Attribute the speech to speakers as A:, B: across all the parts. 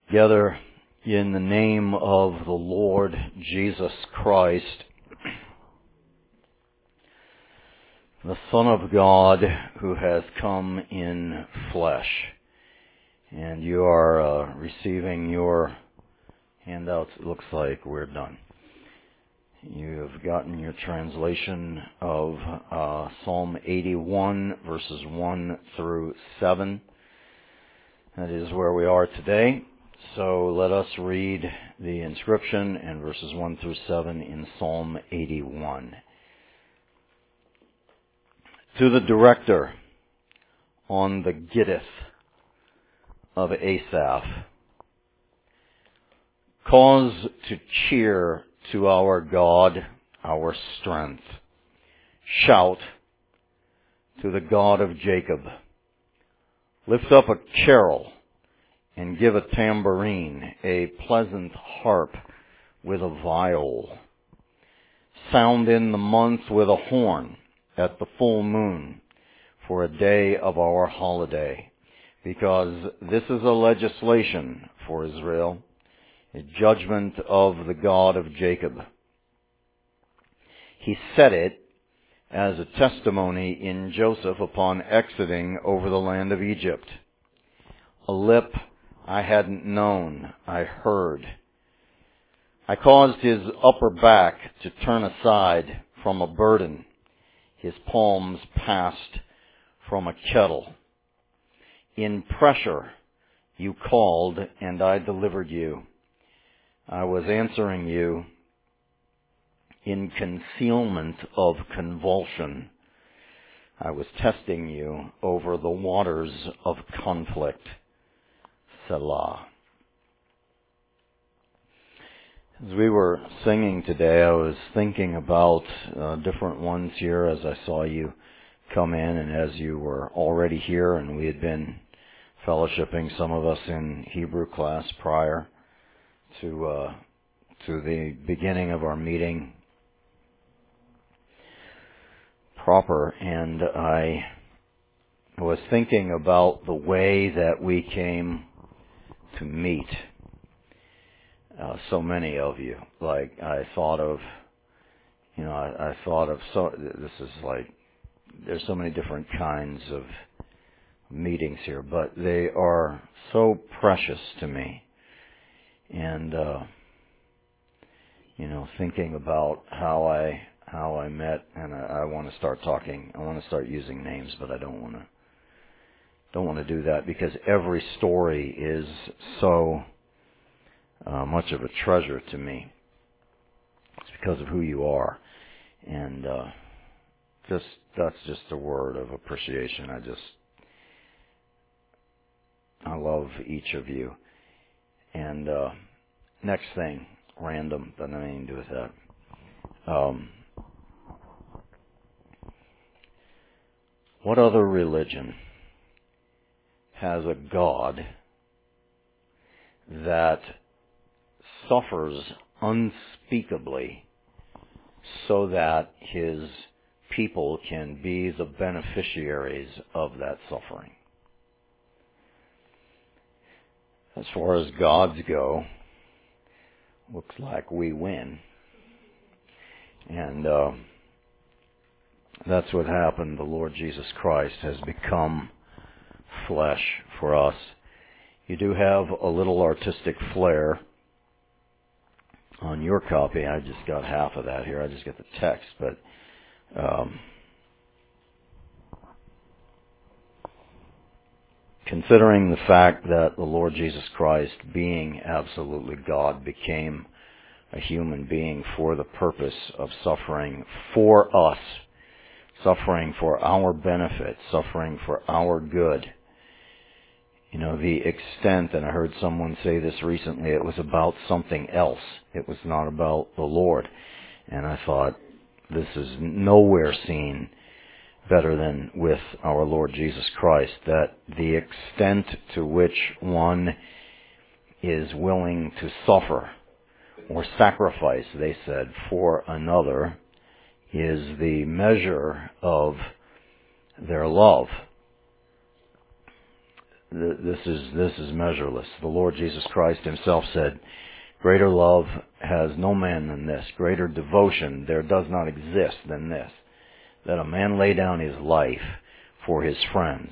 A: Together in the name of the Lord Jesus Christ, the Son of God who has come in flesh. And you are receiving your handouts. It looks like we're done. You have gotten your translation of Psalm 81, verses 1 through 7. That is where we are today. So let us read the inscription and verses 1 through 7 in Psalm 81. To the director on the Gittith of Asaph, cause to cheer to our God, our strength. Shout to the God of Jacob. Lift up a carol and give a tambourine, a pleasant harp with a viol. Sound in the month with a horn at the full moon for a day of our holiday, because this is a legislation for Israel, a judgment of the God of Jacob. He set it as a testimony in Joseph upon exiting over the land of Egypt. A lip I hadn't known, I heard. I caused his upper back to turn aside from a burden. His palms passed from a kettle. In pressure you called, and I delivered you. I was answering you in concealment of convulsion. I was testing you over the waters of conflict. Selah. As we were singing today, I was thinking about different ones here as I saw you come in, and as you were already here, and we had been fellowshipping, some of us in Hebrew class prior to the beginning of our meeting proper, and I was thinking about the way that we came to meet so many of you. Like I thought of so this is like there's so many different kinds of meetings here, but they are so precious to me. And thinking about how I met, and I want to start talking. I want to start using names, but I don't want to do that because every story is so much of a treasure to me. It's because of who you are, and that's just a word of appreciation. I love each of you. And next thing, random, doesn't have anything to do with that. What other religion has a God that suffers unspeakably so that his people can be the beneficiaries of that suffering? As far as gods go, looks like we win. And that's what happened. The Lord Jesus Christ has become flesh for us. You do have a little artistic flair on your copy. I just got half of that here. I just got the text, but considering the fact that the Lord Jesus Christ, being absolutely God, became a human being for the purpose of suffering for us, suffering for our benefit, suffering for our good. The extent, and I heard someone say this recently, it was about something else. It was not about the Lord. And I thought, this is nowhere seen better than with our Lord Jesus Christ, that the extent to which one is willing to suffer or sacrifice, they said, for another is the measure of their love. this is measureless. The Lord Jesus Christ himself said, "Greater love has no man than this. Greater devotion there does not exist than this, that a man lay down his life for his friends."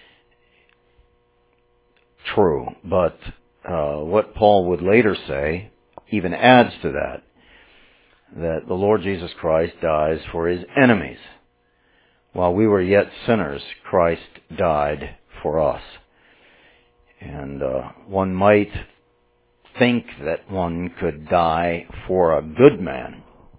A: True, but what Paul would later say even adds to that the Lord Jesus Christ dies for his enemies. While we were yet sinners, Christ died for us. And one might think that one could die for a good man,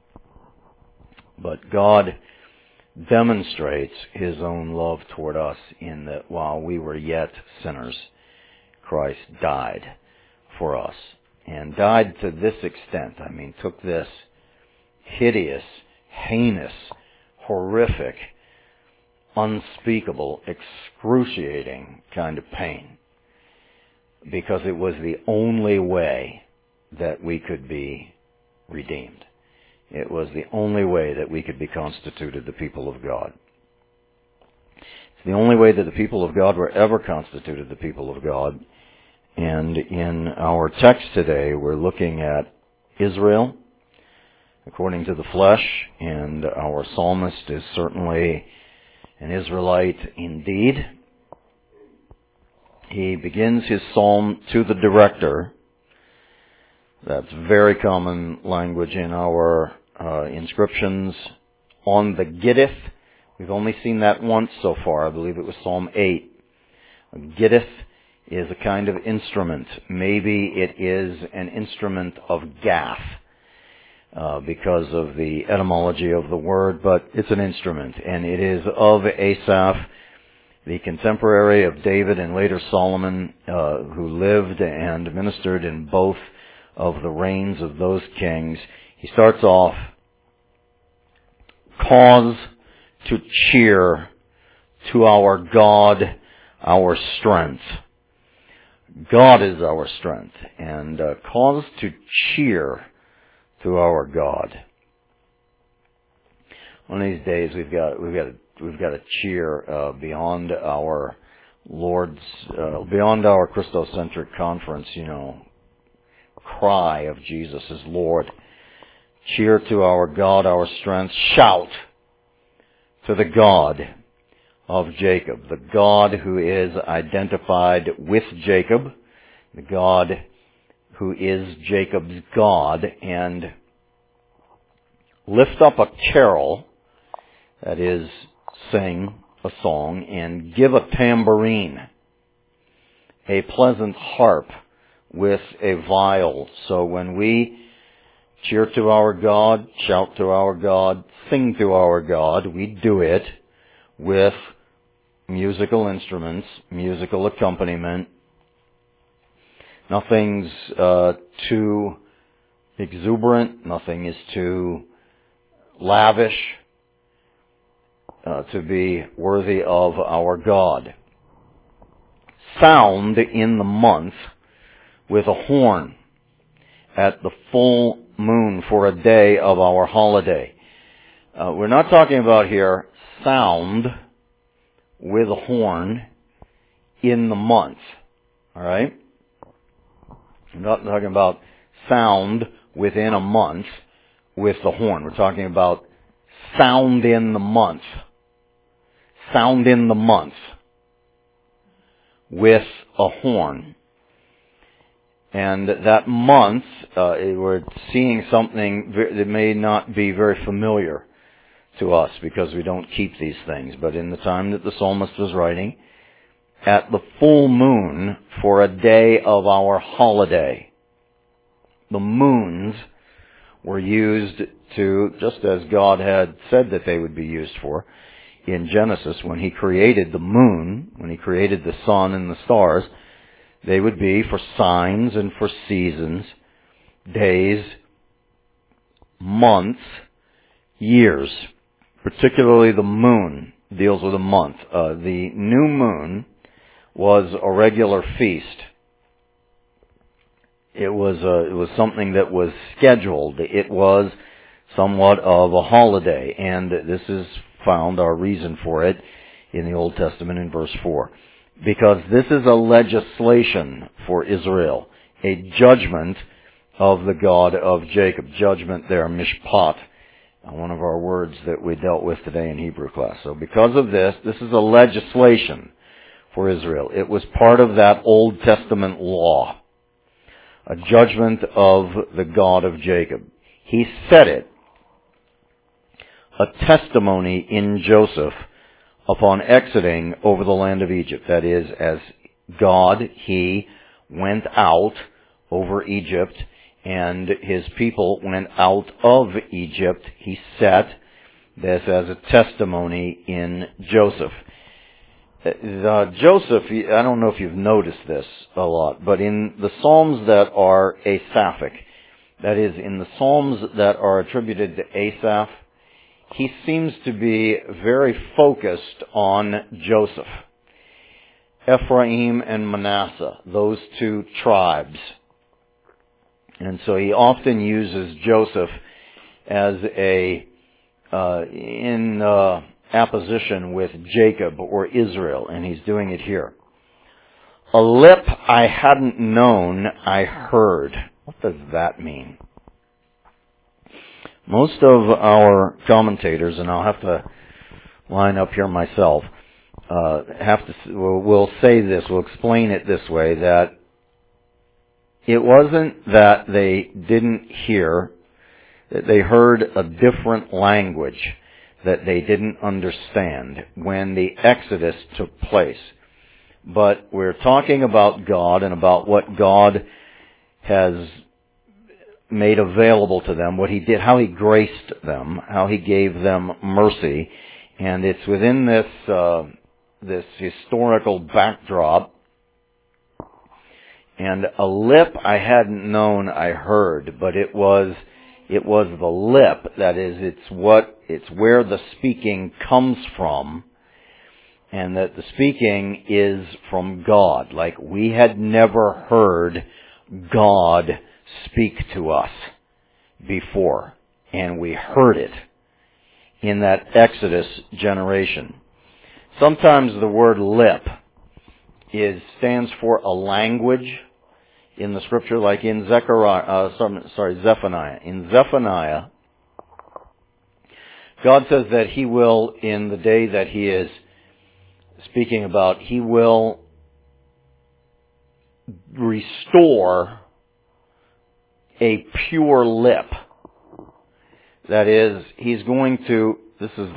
A: but God demonstrates his own love toward us in that while we were yet sinners, Christ died for us. And died to this extent. I mean, took this hideous, heinous, horrific, unspeakable, excruciating kind of pain, because it was the only way that we could be redeemed. It was the only way that we could be constituted the people of God. It's the only way that the people of God were ever constituted the people of God. And in our text today, we're looking at Israel according to the flesh, and our psalmist is certainly an Israelite indeed. He begins his psalm to the director. That's very common language in our inscriptions on the Gittith. We've only seen that once so far. I believe it was Psalm 8. A Gittith is a kind of instrument. Maybe it is an instrument of Gath because of the etymology of the word, but it's an instrument, and it is of Asaph, the contemporary of David and later Solomon, who lived and ministered in both of the reigns of those kings. He starts off, "Cause to cheer to our God, our strength." God is our strength, and cause to cheer to our God. One of these days, we've got to cheer beyond our Lord's, beyond our Christocentric conference, cry of Jesus as Lord. Cheer to our God, our strength. Shout to the God of Jacob, the God who is identified with Jacob, the God who is Jacob's God, and lift up a carol, that is, sing a song, and give a tambourine, a pleasant harp with a viol. So when we cheer to our God, shout to our God, sing to our God, we do it with musical instruments, musical accompaniment. Nothing's too exuberant, nothing is too lavish to be worthy of our God. Sound in the month with a horn at the full moon for a day of our holiday. We're not talking about here sound with a horn in the month. All right? We're not talking about sound within a month with the horn. We're talking about sound in the month. Sound in the month with a horn. And that month, we're seeing something that may not be very familiar to us because we don't keep these things. But in the time that the psalmist was writing, at the full moon for a day of our holiday, the moons were used to, just as God had said that they would be used for in Genesis, when He created the moon, when He created the sun and the stars, they would be for signs and for seasons, days, months, years. Particularly the moon deals with a month. The new moon was a regular feast. It was something that was scheduled. It was somewhat of a holiday, and this is found, our reason for it, in the Old Testament in verse 4. because this is a legislation for Israel, a judgment of the God of Jacob. Judgment there, mishpat, one of our words that we dealt with today in Hebrew class. So because of this is a legislation for Israel. It was part of that Old Testament law, a judgment of the God of Jacob. He set it, a testimony in Joseph upon exiting over the land of Egypt. That is, as God, He went out over Egypt and His people went out of Egypt. He set this as a testimony in Joseph. Joseph, I don't know if you've noticed this a lot, but in the Psalms that are Asaphic, that is, in the Psalms that are attributed to Asaph, he seems to be very focused on Joseph. Ephraim and Manasseh, those two tribes. And so he often uses Joseph as in apposition with Jacob or Israel, and he's doing it here. A lip I hadn't known, I heard. What does that mean? Most of our commentators, and I'll have to line up here myself, will say this, will explain it this way, that it wasn't that they didn't hear, that they heard a different language that they didn't understand when the Exodus took place. But we're talking about God and about what God has made available to them, what He did, how He graced them, how He gave them mercy. And it's within this historical backdrop. And a lip I hadn't known, I heard, but it was the lip, that is, it's where the speaking comes from, and that the speaking is from God. Like, we had never heard God speak to us before, and we heard it in that Exodus generation. Sometimes the word lip stands for a language in the scripture, like in Zephaniah. In Zephaniah, God says that He will, in the day that He is speaking about, He will restore a pure lip. That is, He's going to, this is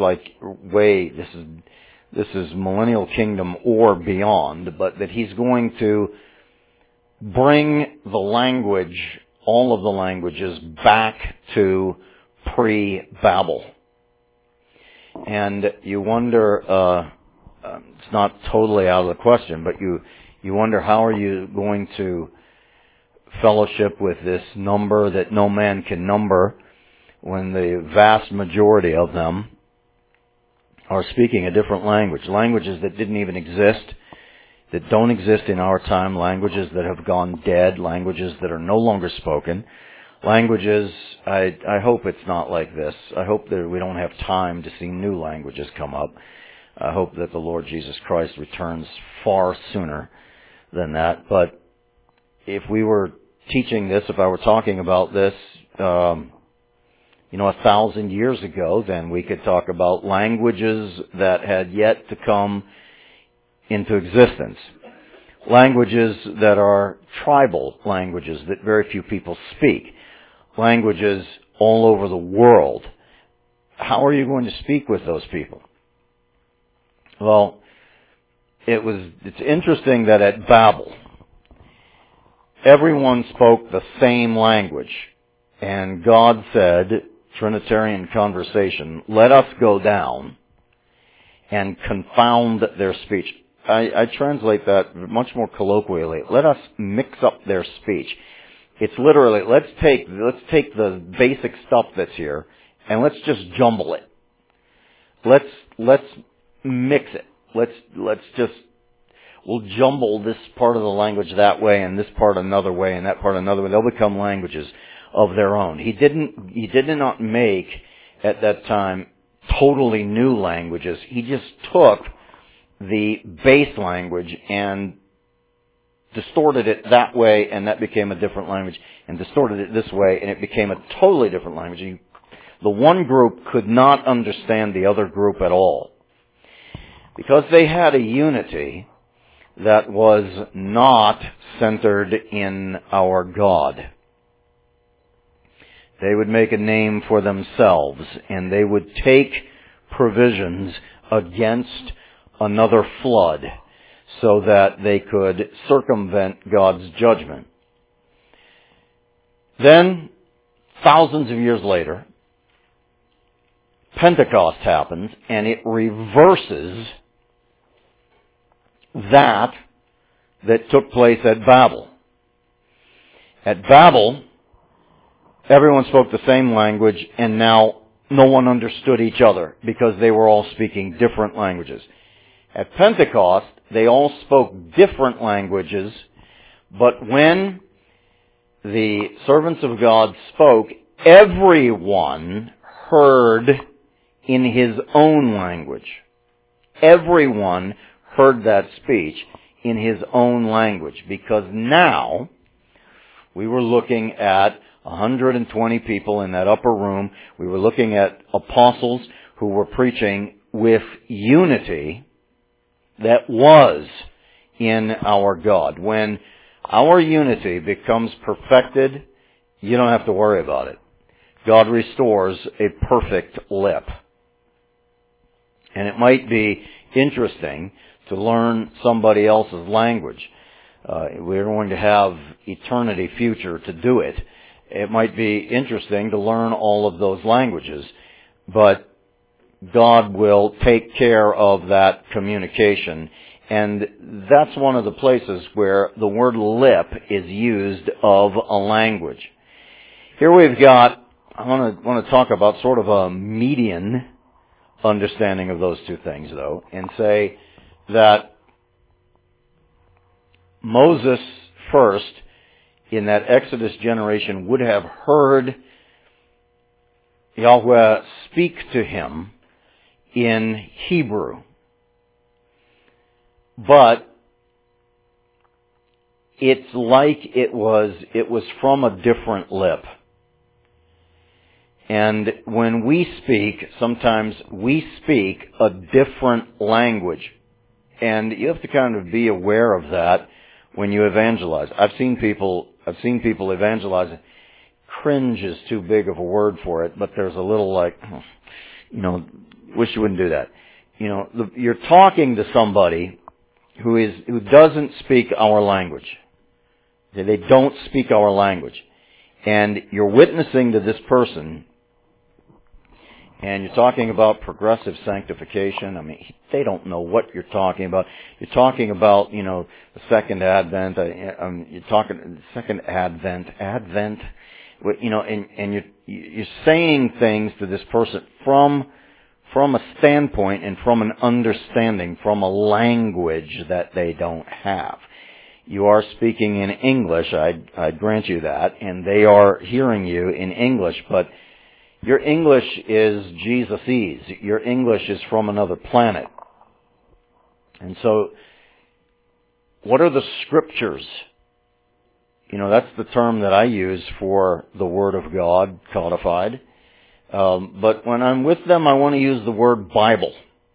A: millennial kingdom or beyond, but that He's going to bring the language, all of the languages, back to pre-Babel. And you wonder, it's not totally out of the question, but you wonder, how are you going to fellowship with this number that no man can number when the vast majority of them are speaking a different language, languages that didn't even exist, that don't exist in our time, languages that have gone dead, languages that are no longer spoken, languages, I hope it's not like this. I hope that we don't have time to see new languages come up. I hope that the Lord Jesus Christ returns far sooner than that. But if we were teaching this, if I were talking about this, 1,000 years ago, then we could talk about languages that had yet to come into existence. Languages that are tribal languages that very few people speak. Languages all over the world. How are you going to speak with those people? Well, it's interesting that at Babel, everyone spoke the same language. And God said, Trinitarian conversation, let us go down and confound their speech. I translate that much more colloquially. Let us mix up their speech. It's literally, let's take the basic stuff that's here and let's just jumble it. Let's mix it. We'll jumble this part of the language that way and this part another way and that part another way. They'll become languages of their own. He did not make, at that time, totally new languages. He just took the base language and distorted it that way, and that became a different language, and distorted it this way, and it became a totally different language. The one group could not understand the other group at all, because they had a unity that was not centered in our God. They would make a name for themselves, and they would take provisions against another flood so that they could circumvent God's judgment. Then, thousands of years later, Pentecost happens, and it reverses that took place at Babel. At Babel, everyone spoke the same language, and now no one understood each other because they were all speaking different languages. At Pentecost, they all spoke different languages, but when the servants of God spoke, everyone heard in his own language. Everyone heard that speech in his own language, because now we were looking at 120 people in that upper room. We were looking at apostles who were preaching with unity that was in our God. When our unity becomes perfected, you don't have to worry about it. God restores a perfect lip. And it might be interesting to learn somebody else's language. We're going to have eternity future to do it. It might be interesting to learn all of those languages, but God will take care of that communication. And that's one of the places where the word lip is used of a language. Here we've got, I want to talk about sort of a median understanding of those two things, though, and say that Moses first, in that Exodus generation, would have heard Yahweh speak to him in Hebrew. But it's like it was from a different lip. And when we speak, sometimes we speak a different language. And you have to kind of be aware of that when you evangelize. I've seen people evangelize. Cringe is too big of a word for it, but there's a little like, wish you wouldn't do that. You're talking to somebody who doesn't speak our language. They don't speak our language. And you're witnessing to this person, and you're talking about progressive sanctification. I mean, they don't know what you're talking about. You're talking about, the second advent. You're talking second advent, and you're saying things to this person from a standpoint and from an understanding, from a language that they don't have. You are speaking in English, I grant you that, and they are hearing you in English, but your English is Jesus-ese. Your English is from another planet. And so, what are the scriptures? That's the term that I use for the Word of God codified. But when I'm with them, I want to use the word Bible.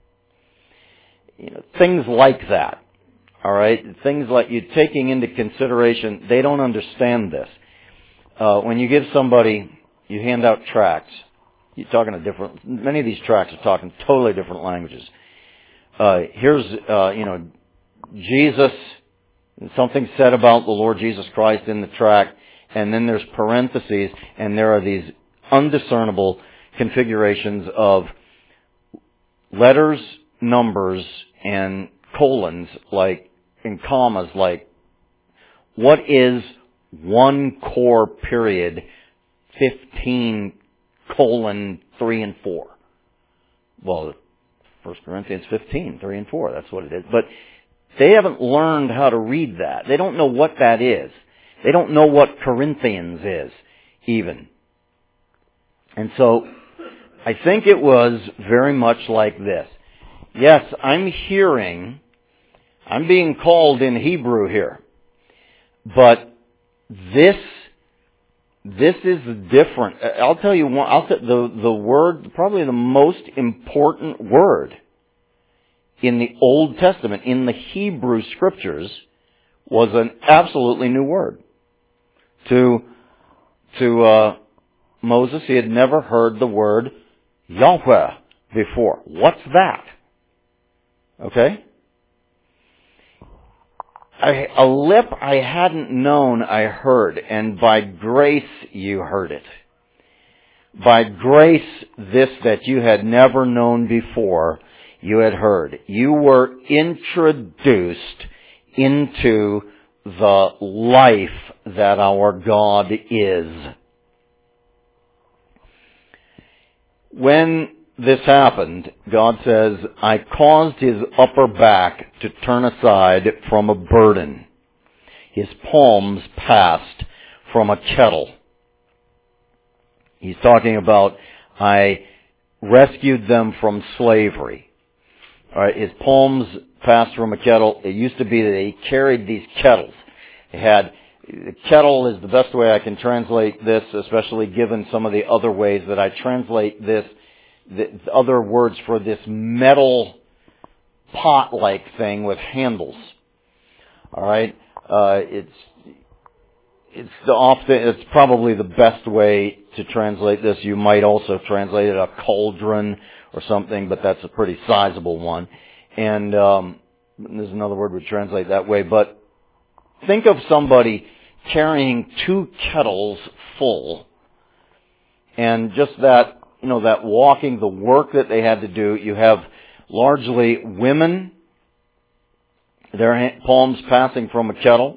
A: Things like that. All right? Things like you're taking into consideration, they don't understand this. When you give somebody, you hand out tracts. You're talking many of these tracts are talking totally different languages. Here's, Jesus, something said about the Lord Jesus Christ in the tract, and then there's parentheses, and there are these undiscernible configurations of letters, numbers, and colons, and commas, like, what is 1 core period 15 colon 3 and 4? Well, 1 Corinthians 15, 3 and 4, that's what it is. But they haven't learned how to read that. They don't know what that is. They don't know what Corinthians is, even. And so, I think it was very much like this. Yes, I'm hearing I'm being called in Hebrew here. But this is different. I'll tell you one, the word, probably the most important word in the Old Testament, in the Hebrew Scriptures, was an absolutely new word. To Moses, he had never heard the word Yahweh before. What's that? Okay? A lip I hadn't known I heard, and by grace you heard it. By grace this that you had never known before, you had heard. You were introduced into the life that our God is. When this happened, God says, I caused his upper back to turn aside from a burden. His palms passed from a kettle. He's talking about, I rescued them from slavery. All right, his palms passed from a kettle. It used to be that he carried these kettles. The kettle is the best way I can translate this, especially given some of the other ways that I translate this, the other words for this metal pot-like thing with handles. All right, it's probably the best way to translate this. You might also translate it a cauldron or something, but that's a pretty sizable one. And there's another word we translate that way. But think of somebody carrying 2 kettles full, and just that, that walking, the work that they had to do. You have largely women, their palms passing from a kettle.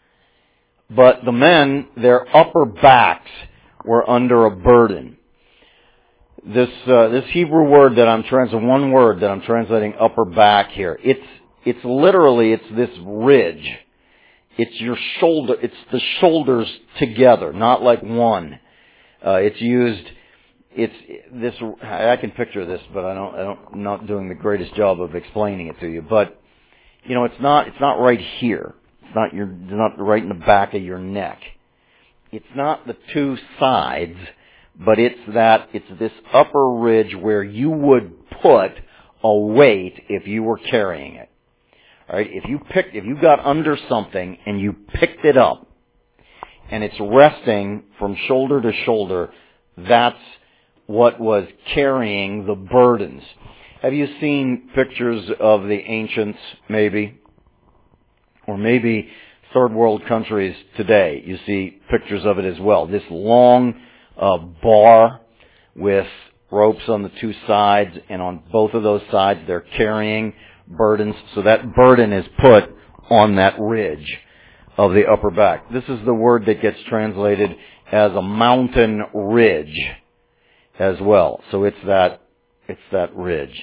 A: But the men, their upper backs were under a burden. This Hebrew word that I'm translating, one word that I'm translating upper back here, it's literally, it's this ridge. It's your shoulder, it's the shoulders together, not like one. It's used, it's this, I can picture this, but I'm not doing the greatest job of explaining it to you. But, it's not right here. It's not right in the back of your neck. It's not the 2 sides, but it's this upper ridge where you would put a weight if you were carrying it. All right, if you got under something and you picked it up and it's resting from shoulder to shoulder, that's what was carrying the burdens. Have you seen pictures of the ancients, maybe? Or maybe third world countries today, you see pictures of it as well. This long bar with ropes on the 2 sides, and on both of those sides they're carrying burdens. So that burden is put on that ridge of the upper back. This is the word that gets translated as a mountain ridge as well. So it's that ridge.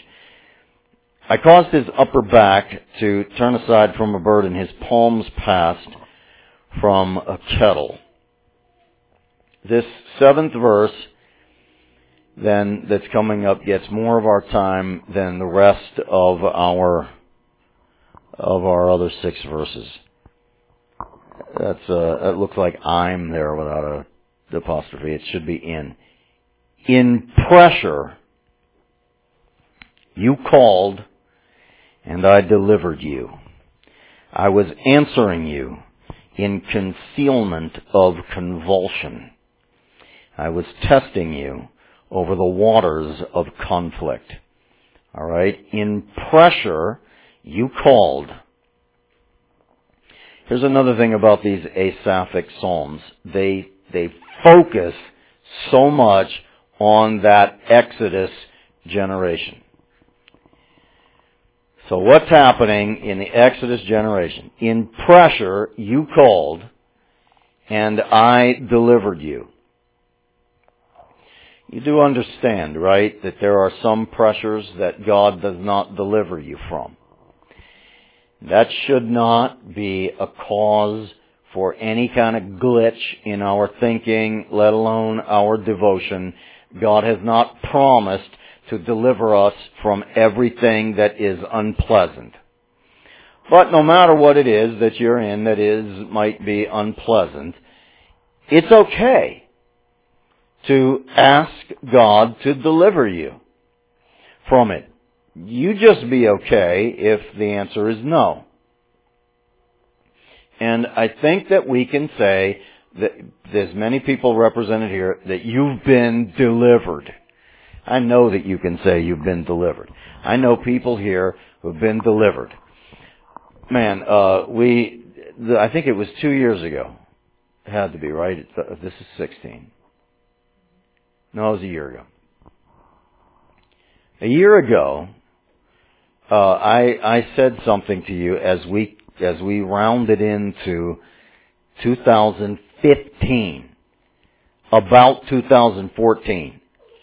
A: I caused his upper back to turn aside from a burden. His palms passed from a kettle. This 7th verse, then, that's coming up gets more of our time than the rest of our other 6 verses. It looks like I'm there without the apostrophe. It should be in. In pressure, you called, and I delivered you. I was answering you in concealment of convulsion. I was testing you over the waters of conflict. All right? In pressure, you called. Here's another thing about these Asaphic Psalms. They focus so much on that Exodus generation. So what's happening in the Exodus generation? In pressure, you called, and I delivered you. You do understand, right, that there are some pressures that God does not deliver you from. That should not be a cause for any kind of glitch in our thinking, let alone our devotion. God has not promised to deliver us from everything that is unpleasant. But no matter what it is that you're in that might be unpleasant, it's okay to ask God to deliver you from it. You just be okay if the answer is no. And I think that we can say that there's many people represented here that you've been delivered. I know that you can say you've been delivered. I know people here who've been delivered. Man, I think it was 2 years ago. It had to be, right? This is 16. No, it was a year ago. A year ago, I said something to you as we rounded into 2015 about 2014.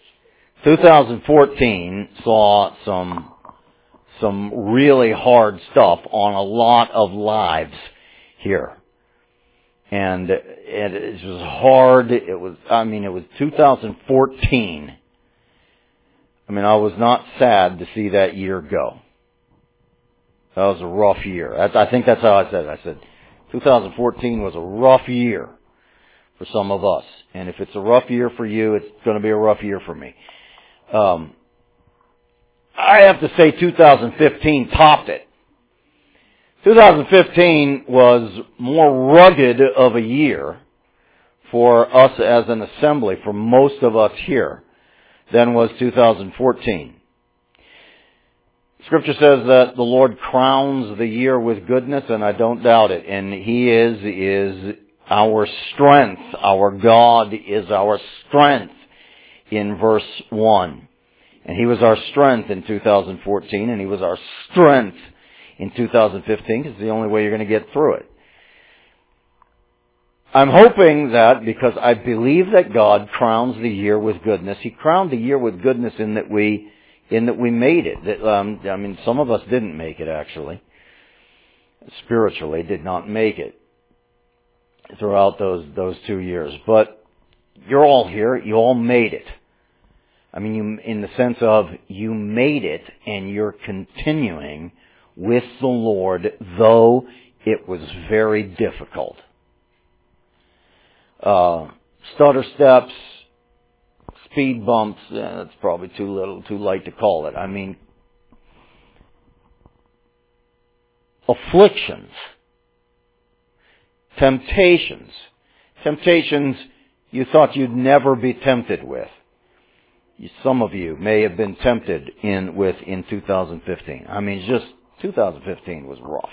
A: 2014 saw some really hard stuff on a lot of lives here. And it was hard. It was 2014. I was not sad to see that year go. That was a rough year. I think that's how I said it. I said 2014 was a rough year for some of us. And if it's a rough year for you, it's going to be a rough year for me. I have to say 2015 topped it. 2015 was more rugged of a year for us as an assembly, for most of us here, than was 2014. Scripture says that the Lord crowns the year with goodness, and I don't doubt it. And He is our strength. Our God is our strength in verse 1. And He was our strength in 2014, and He was our strength in 2015, because it's the only way you're going to get through it. I'm hoping that, because I believe that God crowns the year with goodness, He crowned the year with goodness in that we made it. Some of us didn't make it, actually. Spiritually, did not make it throughout those 2 years. But you're all here. You all made it. In the sense of you made it, and you're continuing with the Lord, though it was very difficult. Stutter steps, speed bumps, that's probably too light to call it. Afflictions, temptations you thought you'd never be tempted with. Some of you may have been tempted in 2015. 2015 was rough.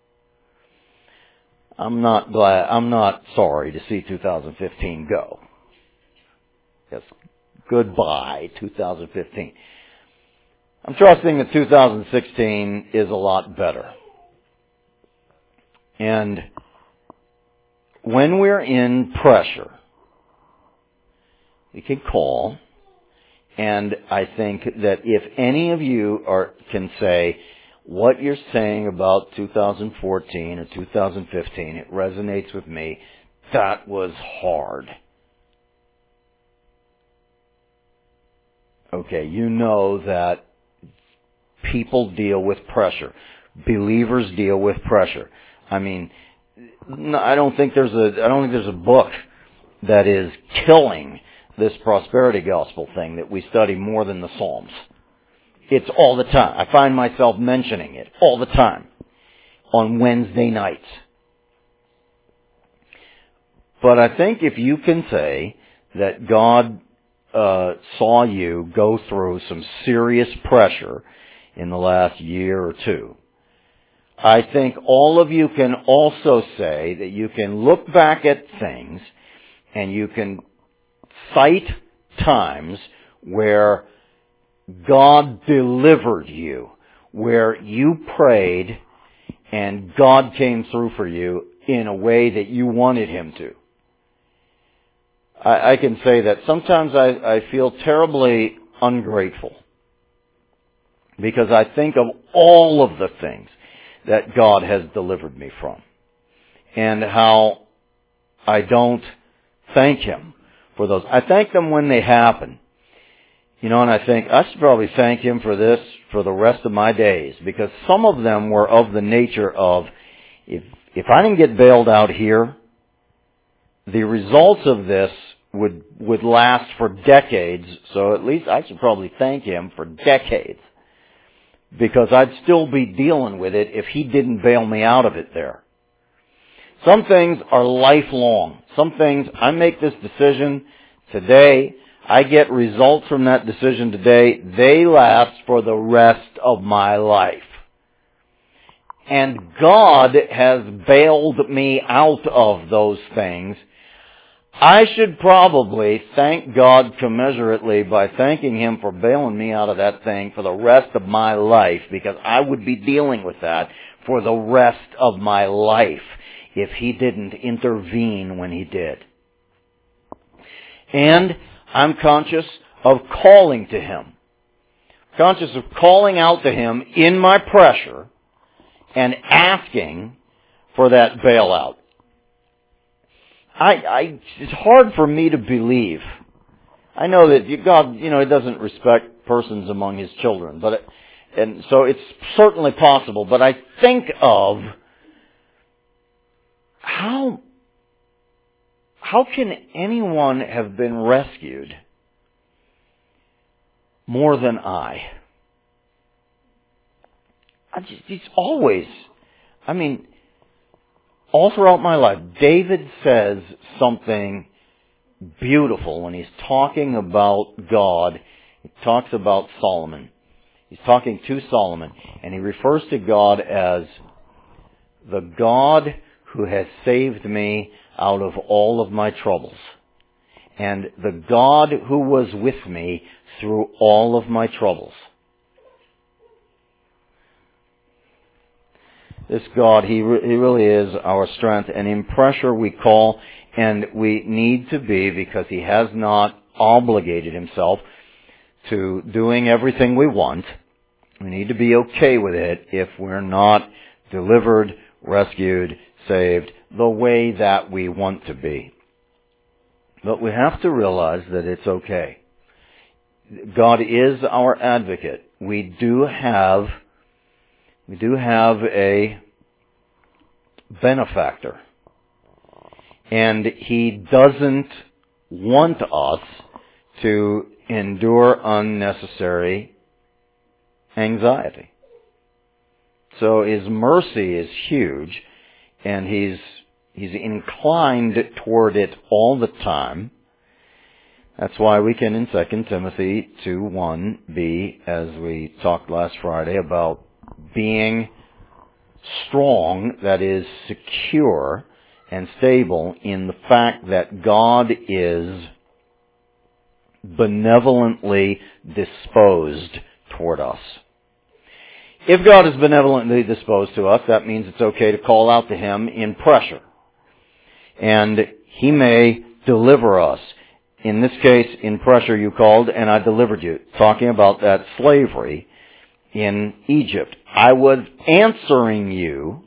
A: I'm not sorry to see 2015 go. Yes, goodbye, 2015. I'm trusting that 2016 is a lot better. And when we're in pressure, we can call. And I think that if any of you can say, what you're saying about 2014 or 2015, it resonates with me, that was hard. Okay, you know that people deal with pressure. Believers deal with pressure. I don't think there's a book that is killing this prosperity gospel thing that we study more than the Psalms. It's all the time. I find myself mentioning it all the time on Wednesday nights. But I think if you can say that God saw you go through some serious pressure in the last year or two, I think all of you can also say that you can look back at things and you can cite times where God delivered you, where you prayed and God came through for you in a way that you wanted Him to. I can say that sometimes I feel terribly ungrateful because I think of all of the things that God has delivered me from and how I don't thank Him for those. I thank them when they happen. And I think I should probably thank Him for this for the rest of my days, because some of them were of the nature of, if I didn't get bailed out here, the results of this would last for decades. So at least I should probably thank Him for decades, because I'd still be dealing with it if He didn't bail me out of it there. Some things are lifelong. Some things, I make this decision today, I get results from that decision today, they last for the rest of my life. And God has bailed me out of those things. I should probably thank God commensurately by thanking Him for bailing me out of that thing for the rest of my life, because I would be dealing with that for the rest of my life if He didn't intervene when He did. And I'm conscious of calling to Him. Conscious of calling out to Him in my pressure and asking for that bailout. It's hard for me to believe. I know that God, He doesn't respect persons among His children, and so it's certainly possible. But I think of how can anyone have been rescued more than I? It's always, all throughout my life, David says something beautiful when he's talking about God. He talks about Solomon. He's talking to Solomon, and he refers to God as the God who has saved me out of all of my troubles, and the God who was with me through all of my troubles. This God, He really is our strength, and in pressure we call, and we need to be, because He has not obligated Himself to doing everything we want. We need to be okay with it if we're not delivered, rescued, saved the way that we want to be. But we have to realize that it's okay. God is our advocate. We do have a benefactor. And He doesn't want us to endure unnecessary anxiety. So His mercy is huge, and He's inclined toward it all the time. That's why we can, in 2 Timothy 2:1, be, as we talked last Friday, about being strong, that is, secure and stable in the fact that God is benevolently disposed toward us. If God is benevolently disposed to us, that means it's okay to call out to Him in pressure. And He may deliver us. In this case, in pressure you called, and I delivered you. Talking about that slavery in Egypt. I was answering you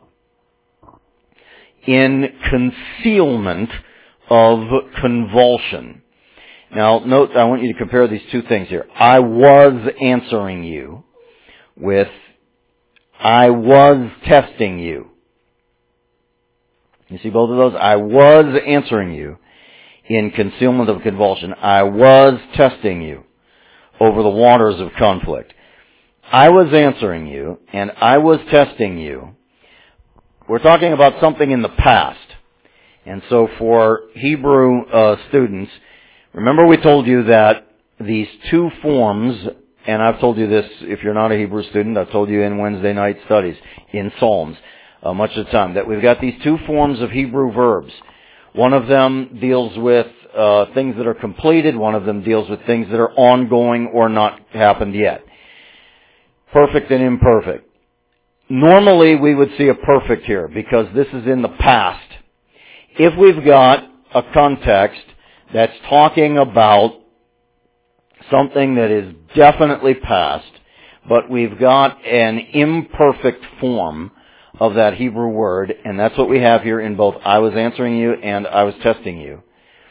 A: in concealment of convulsion. Now, note, I want you to compare these two things here. I was answering you with I was testing you. You see both of those? I was answering you in concealment of convulsion. I was testing you over the waters of conflict. I was answering you, and I was testing you. We're talking about something in the past. And so for Hebrew students, remember we told you that these two forms, and I've told you this if you're not a Hebrew student, I've told you in Wednesday night studies, in Psalms, much of the time, that we've got these two forms of Hebrew verbs. One of them deals with things that are completed. One of them deals with things that are ongoing or not happened yet. Perfect and imperfect. Normally we would see a perfect here because this is in the past. If we've got a context that's talking about something that is definitely past, but we've got an imperfect form of that Hebrew word, and that's what we have here in both I was answering you and I was testing you,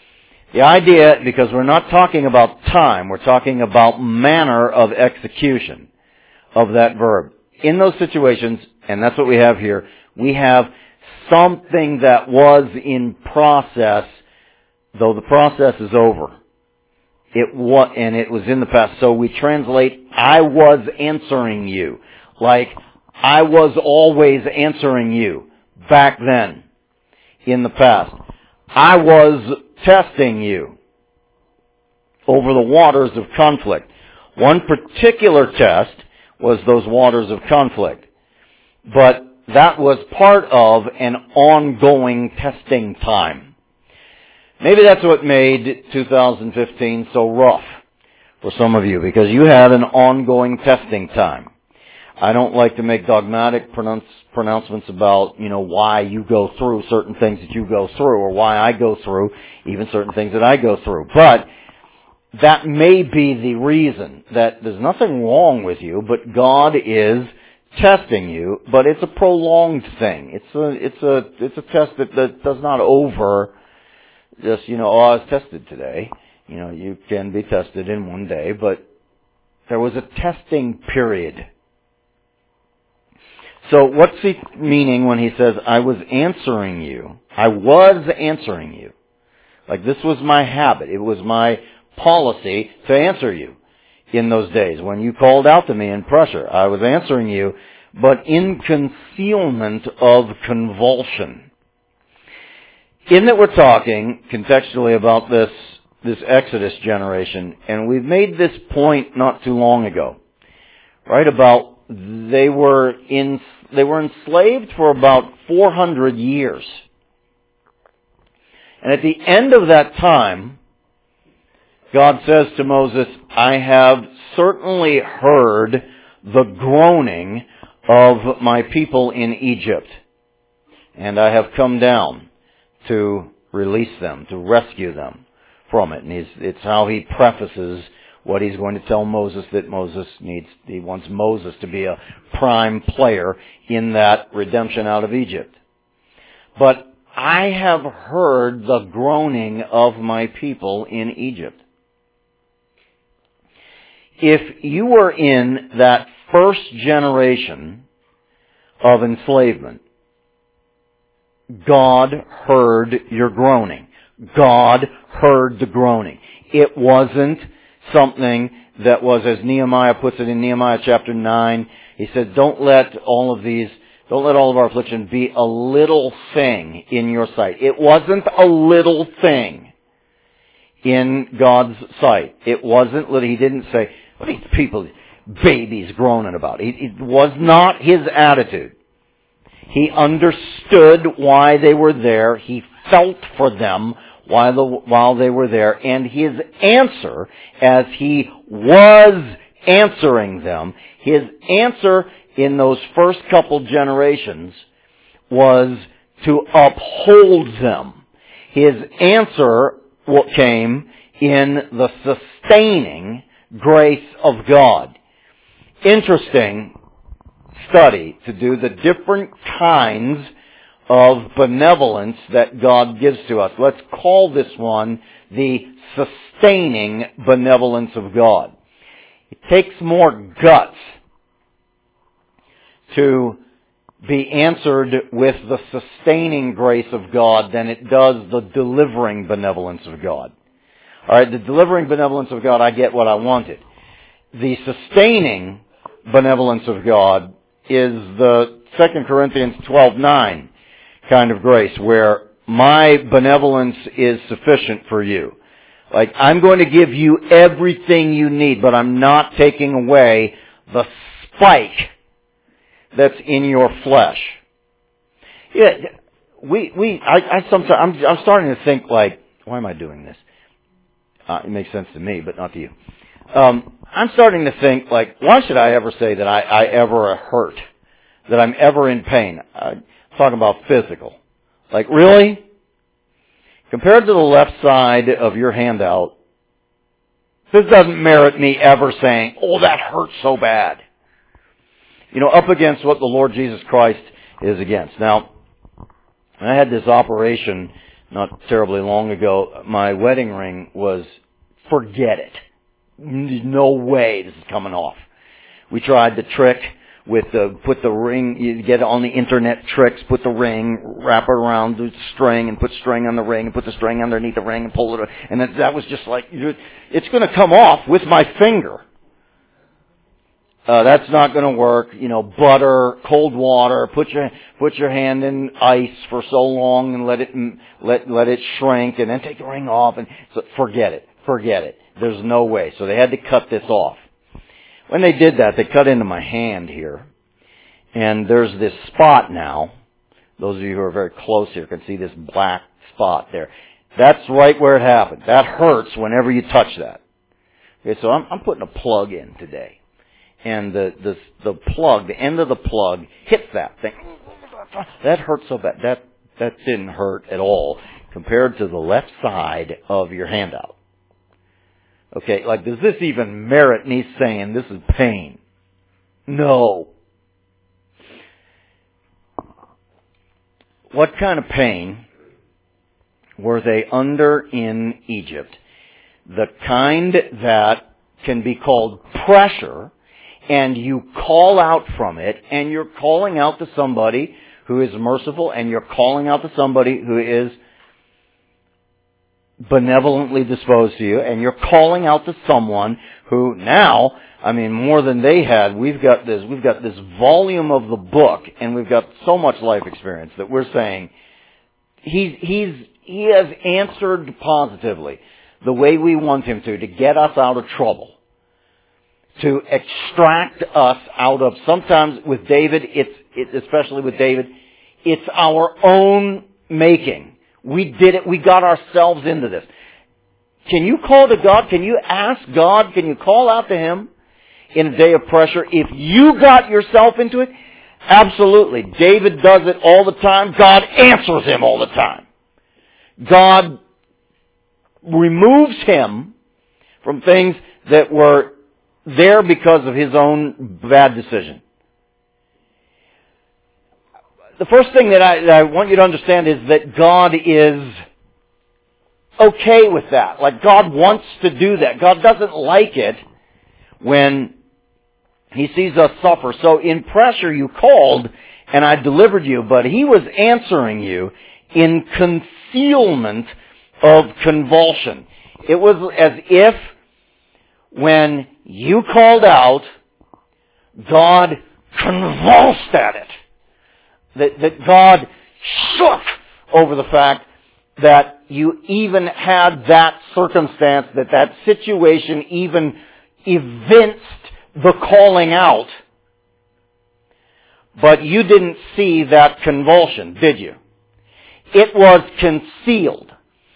A: The idea, because we're not talking about time, we're talking about manner of execution of that verb. In those situations, and that's what we have here, we have something that was in process, though the process is over. It was in the past. So we translate, I was answering you. Like, I was always answering you back then, in the past. I was testing you over the waters of conflict. One particular test was those waters of conflict. But that was part of an ongoing testing time. Maybe that's what made 2015 so rough for some of you, because you had an ongoing testing time. I don't like to make dogmatic pronouncements about, why you go through certain things that you go through, or why I go through even certain things that I go through. But that may be the reason that there's nothing wrong with you, but God is testing you, but it's a prolonged thing. It's a test that does not over just, I was tested today. You can be tested in one day, but there was a testing period. So what's he meaning when he says, I was answering you? I was answering you. Like, this was my habit. It was my policy to answer you in those days. When you called out to me in pressure, I was answering you, but in concealment of convulsion. In that we're talking contextually about this Exodus generation, and we've made this point not too long ago, right? About they were enslaved for about 400 years. And at the end of that time, God says to Moses, I have certainly heard the groaning of my people in Egypt, and I have come down to release them, to rescue them from it. And it's how he prefaces what he's going to tell Moses, that he wants Moses to be a prime player in that redemption out of Egypt. But I have heard the groaning of my people in Egypt. If you were in that first generation of enslavement, God heard your groaning. God heard the groaning. It wasn't something that was, as Nehemiah puts it in Nehemiah chapter 9, he said, don't let all of our affliction be a little thing in your sight. It wasn't a little thing in God's sight. It wasn't, he didn't say, what are these people, babies groaning about? It was not his attitude. He understood why they were there. He felt for them while they were there. And his answer, as he was answering them, his answer in those first couple generations was to uphold them. His answer came in the sustaining grace of God. Interesting study to do the different kinds of benevolence that God gives to us. Let's call this one the sustaining benevolence of God. It takes more guts to be answered with the sustaining grace of God than it does the delivering benevolence of God. Alright, the delivering benevolence of God, I get what I wanted. The sustaining benevolence of God is the 2 Corinthians 12:9 kind of grace, where my benevolence is sufficient for you. Like, I'm going to give you everything you need, but I'm not taking away the spike that's in your flesh. Yeah, I'm starting to think, like, why am I doing this? It makes sense to me, but not to you. I'm starting to think, like, why should I ever say that I ever hurt? That I'm ever in pain? I'm talking about physical. Like, really? Compared to the left side of your handout, this doesn't merit me ever saying, oh, that hurts so bad. Up against what the Lord Jesus Christ is against. Now, I had this operation not terribly long ago. My wedding ring was, forget it. No way this is coming off. We tried the trick with put the ring, you get on the internet tricks, put the ring, wrap it around the string and put string on the ring and put the string underneath the ring and pull it, and that was just like, it's going to come off with my finger. That's not going to work. Butter, cold water, put your hand in ice for so long and let it shrink, and then take the ring off, and so forget it. There's no way. So they had to cut this off. When they did that, they cut into my hand here, and there's this spot now. Those of you who are very close here can see this black spot there. That's right where it happened. That hurts whenever you touch that. Okay, so I'm putting a plug in today, and the plug, the end of the plug hits that thing. That hurts so bad. That didn't hurt at all compared to the left side of your handout. Okay, does this even merit me saying this is pain? No. What kind of pain were they under in Egypt? The kind that can be called pressure, and you call out from it, and you're calling out to somebody who is merciful, and you're calling out to somebody who is benevolently disposed to you, and you're calling out to someone who now, more than they had, we've got this volume of the book, and we've got so much life experience that we're saying he has answered positively the way we want him to get us out of trouble, to extract us out of, sometimes with David, especially with David, it's our own making. We did it. We got ourselves into this. Can you call to God? Can you ask God? Can you call out to Him in a day of pressure if you got yourself into it? Absolutely. David does it all the time. God answers him all the time. God removes him from things that were there because of his own bad decision. The first thing that I want you to understand is that God is okay with that. God wants to do that. God doesn't like it when He sees us suffer. So in pressure you called, and I delivered you, but He was answering you in concealment of convulsion. It was as if when you called out, God convulsed at it. That God shook over the fact that you even had that circumstance, that situation even evinced the calling out. But you didn't see that convulsion, did you? It was concealed.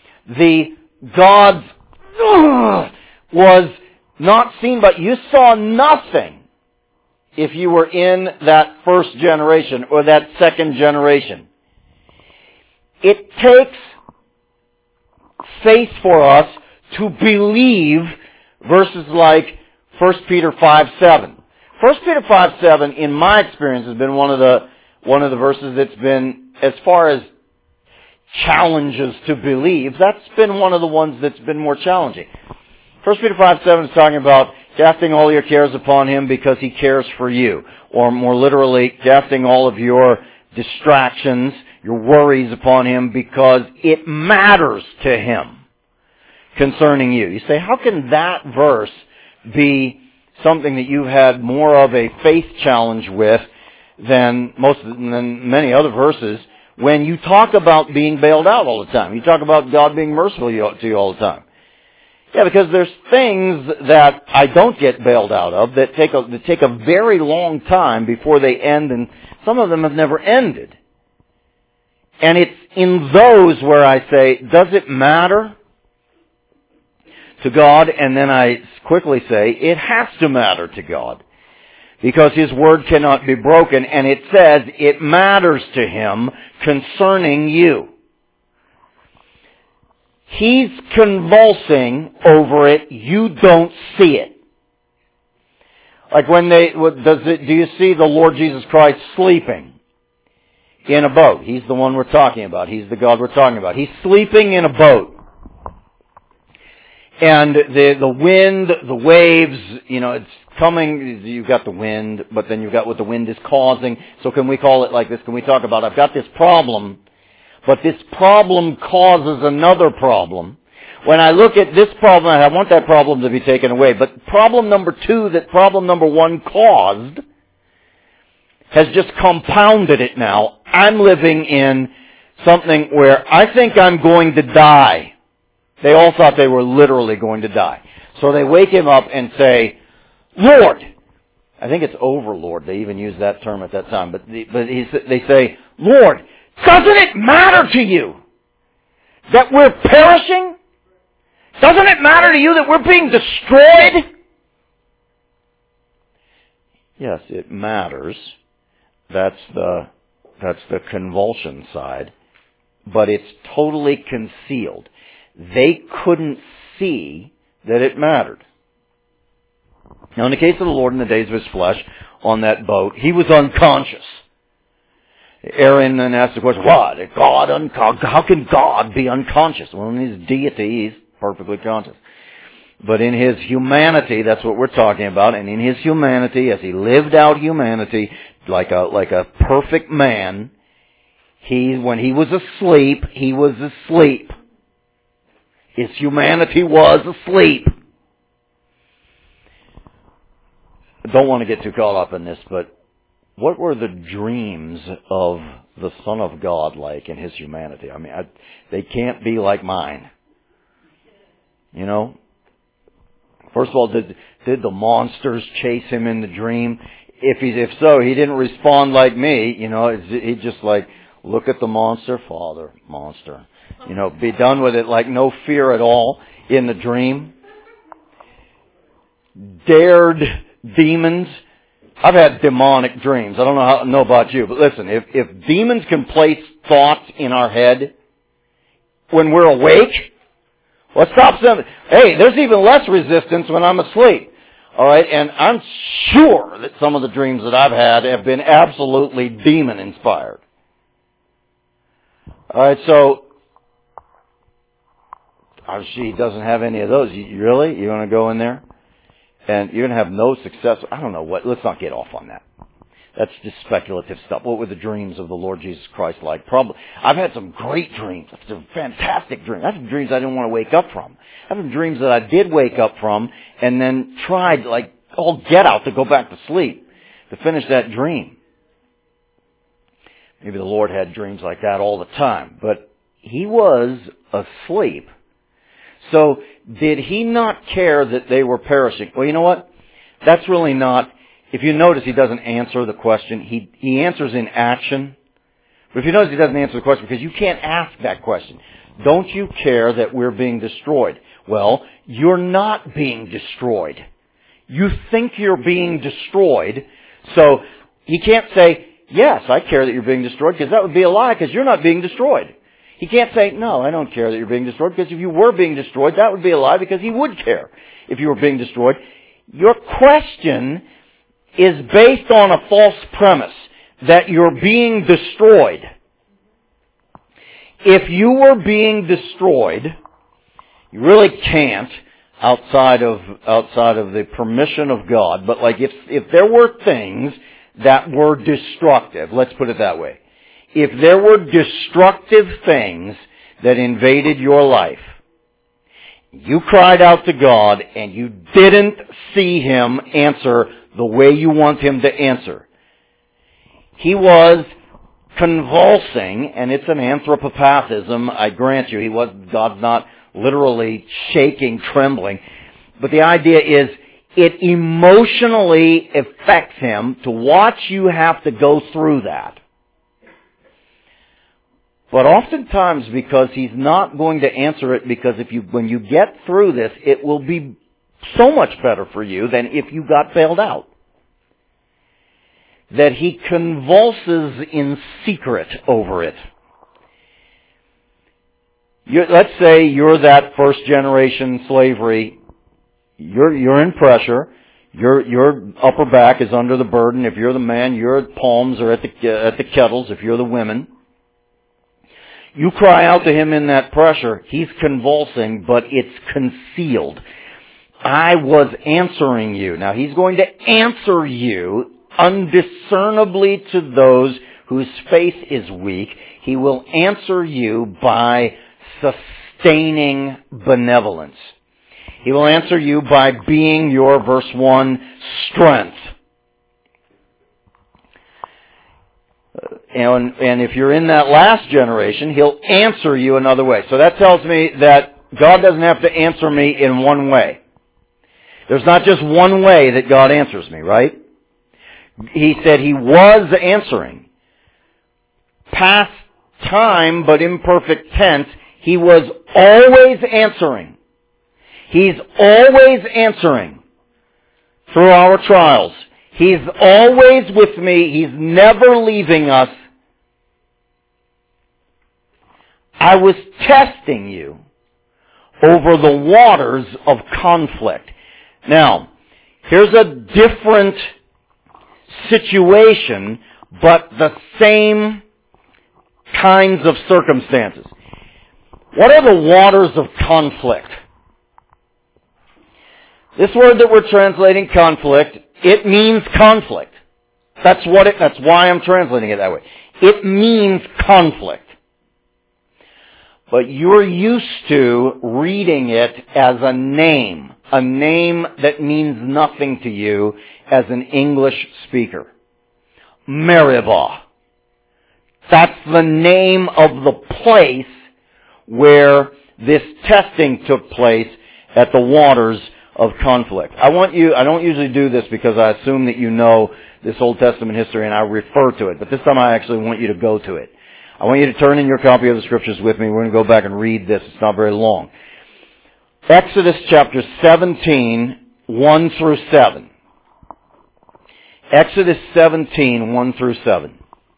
A: God's was not seen, but you saw nothing if you were in that first generation or that second generation. It takes faith for us to believe verses like 1 Peter 5:7. 1 Peter 5:7, in my experience, has been one of the verses that's been, as far as challenges to believe, that's been one of the ones that's been more challenging. 1 Peter 5:7 is talking about casting all your cares upon Him because He cares for you. Or more literally, casting all of your distractions, your worries upon Him because it matters to Him concerning you. You say, how can that verse be something that you've had more of a faith challenge with than many other verses when you talk about being bailed out all the time? You talk about God being merciful to you all the time. Yeah, because there's things that I don't get bailed out of that take a very long time before they end, and some of them have never ended. And it's in those where I say, does it matter to God? And then I quickly say, it has to matter to God, because His Word cannot be broken, and it says it matters to Him concerning you. He's convulsing over it. You don't see it. Like do you see the Lord Jesus Christ sleeping? in a boat. He's the one we're talking about. He's the God we're talking about. He's sleeping in a boat. And the wind, the waves, it's coming, you've got the wind, but then you've got what the wind is causing. So can we call it like this? Can we talk about, I've got this problem, but this problem causes another problem. When I look at this problem, I want that problem to be taken away. But problem number 2 that problem number 1 caused has just compounded it now. I'm living in something where I think I'm going to die. They all thought they were literally going to die. So they wake him up and say, Lord. I think it's overlord. They even used that term at that time. But they say, Lord, doesn't it matter to you that we're perishing? Doesn't it matter to you that we're being destroyed? Yes, it matters. That's the convulsion side. But it's totally concealed. They couldn't see that it mattered. Now, in the case of the Lord in the days of His flesh, on that boat, He was unconscious. Aaron then asked the question, what? How can God be unconscious? Well, in His deity, He's perfectly conscious. But in His humanity, that's what we're talking about, and in His humanity, as He lived out humanity like a perfect man, when He was asleep, He was asleep. His humanity was asleep. I don't want to get too caught up in this, but what were the dreams of the Son of God like in His humanity? I mean, they can't be like mine. First of all, did the monsters chase Him in the dream? If so, He didn't respond like me. He just look at the monster, Father, monster. Be done with it, like no fear at all in the dream. Dared demons. I've had demonic dreams. I don't know about you, but listen, if demons can place thoughts in our head when we're awake, what stops them? Hey, there's even less resistance when I'm asleep. All right, and I'm sure that some of the dreams that I've had have been absolutely demon-inspired. All right, so she doesn't have any of those. Really? You want to go in there? And you're going to have no success. I don't know what. Let's not get off on that. That's just speculative stuff. What were the dreams of the Lord Jesus Christ like? Probably. I've had some great dreams. Some fantastic dreams. I've had dreams I didn't want to wake up from. I've had dreams that I did wake up from and then tried all get out to go back to sleep to finish that dream. Maybe the Lord had dreams like that all the time. But He was asleep. So, did He not care that they were perishing? Well, you know what? That's really not... If you notice, He doesn't answer the question. He answers in action. But if you notice, He doesn't answer the question because you can't ask that question. Don't you care that we're being destroyed? Well, you're not being destroyed. You think you're being destroyed. So, He can't say, yes, I care that you're being destroyed, because that would be a lie, because you're not being destroyed. He can't say, no, I don't care that you're being destroyed, because if you were being destroyed, that would be a lie, because He would care if you were being destroyed. Your question is based on a false premise, that you're being destroyed. If you were being destroyed, you really can't, outside of the permission of God, but if there were things that were destructive, let's put it that way. If there were destructive things that invaded your life, you cried out to God and you didn't see Him answer the way you want Him to answer. He was convulsing, and it's an anthropopathism, I grant you. God's not literally shaking, trembling. But the idea is, it emotionally affects Him to watch you have to go through that. But oftentimes, because He's not going to answer it, because when you get through this, it will be so much better for you than if you got bailed out. That He convulses in secret over it. Let's say you're that first generation slavery. You're in pressure. Your upper back is under the burden. If you're the man, your palms are at the kettles. If you're the women, you cry out to him in that pressure. He's convulsing, but it's concealed. I was answering you. Now he's going to answer you undiscernibly to those whose faith is weak. He will answer you by sustaining benevolence. He will answer you by being your, verse 1, strength. And if you're in that last generation, he'll answer you another way. So that tells me that God doesn't have to answer me in one way. There's not just one way that God answers me, right? He said he was answering. Past time, but imperfect tense, he was always answering. He's always answering through our trials. He's always with me. He's never leaving us. I was testing you over the waters of conflict. Now, here's a different situation, but the same kinds of circumstances. What are the waters of conflict? This word that we're translating, conflict, it means conflict. That's why I'm translating it that way. It means conflict. But you're used to reading it as a name that means nothing to you as an English speaker. Meribah. That's the name of the place where this testing took place at the waters of conflict. I don't usually do this because I assume that you know this Old Testament history and I refer to it, but this time I actually want you to go to it. I want you to turn in your copy of the Scriptures with me. We're going to go back and read this. It's not very long. Exodus chapter 17, 1 through 7. Exodus 17, 1 through 7.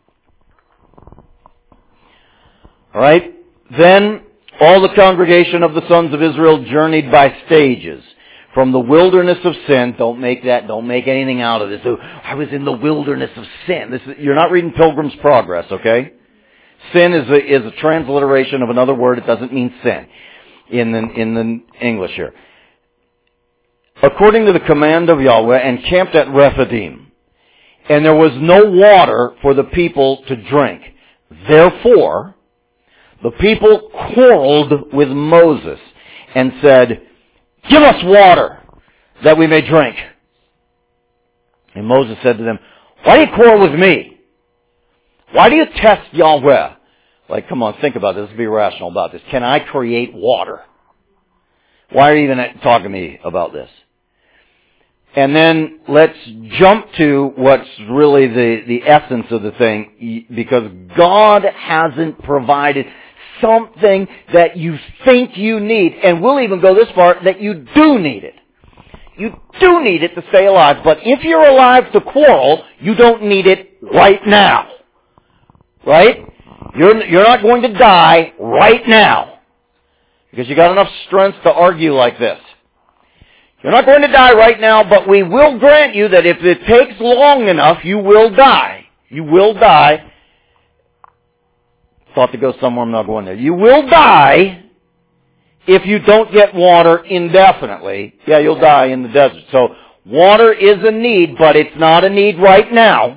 A: Alright? Then all the congregation of the sons of Israel journeyed by stages from the wilderness of sin. Don't make anything out of this. So, I was in the wilderness of sin. You're not reading Pilgrim's Progress, okay? Sin is a transliteration of another word. It doesn't mean sin in the English here. According to the command of Yahweh, and camped at Rephidim. And there was no water for the people to drink. Therefore, the people quarreled with Moses and said, "Give us water that we may drink." And Moses said to them, "Why do you quarrel with me? Why do you test Yahweh?" Like, come on, think about this. Let's be rational about this. Can I create water? Why are you even talking to me about this? And then let's jump to what's really the essence of the thing, because God hasn't provided something that you think you need, and we'll even go this far, that you do need it. You do need it to stay alive, but if you're alive to quarrel, you don't need it right now. Right? You're not going to die right now, because you got enough strength to argue like this. You're not going to die right now, but we will grant you that if it takes long enough, you will die. You will die. Thought to go somewhere, I'm not going there. You will die if you don't get water indefinitely. Yeah, you'll die in the desert. So, water is a need, but it's not a need right now.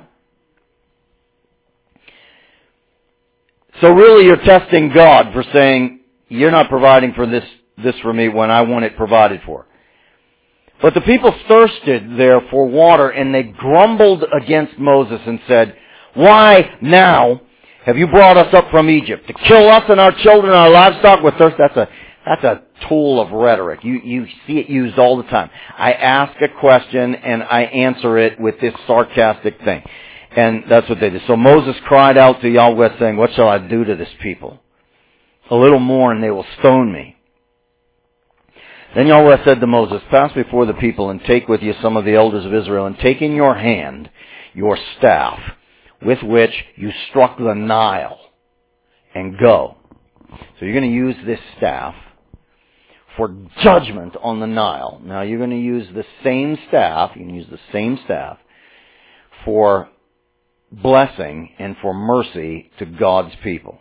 A: So really you're testing God for saying, you're not providing for this for me when I want it provided for. But the people thirsted there for water, and they grumbled against Moses and said, "Why now have you brought us up from Egypt? To kill us and our children and our livestock with thirst?" That's a tool of rhetoric. You see it used all the time. I ask a question and I answer it with this sarcastic thing. And that's what they did. So Moses cried out to Yahweh, saying, "What shall I do to this people? A little more and they will stone me." Then Yahweh said to Moses, "Pass before the people and take with you some of the elders of Israel, and take in your hand your staff with which you struck the Nile, and go." So you're going to use this staff for judgment on the Nile. Now you're going to use the same staff, you can use the same staff for blessing and for mercy to God's people.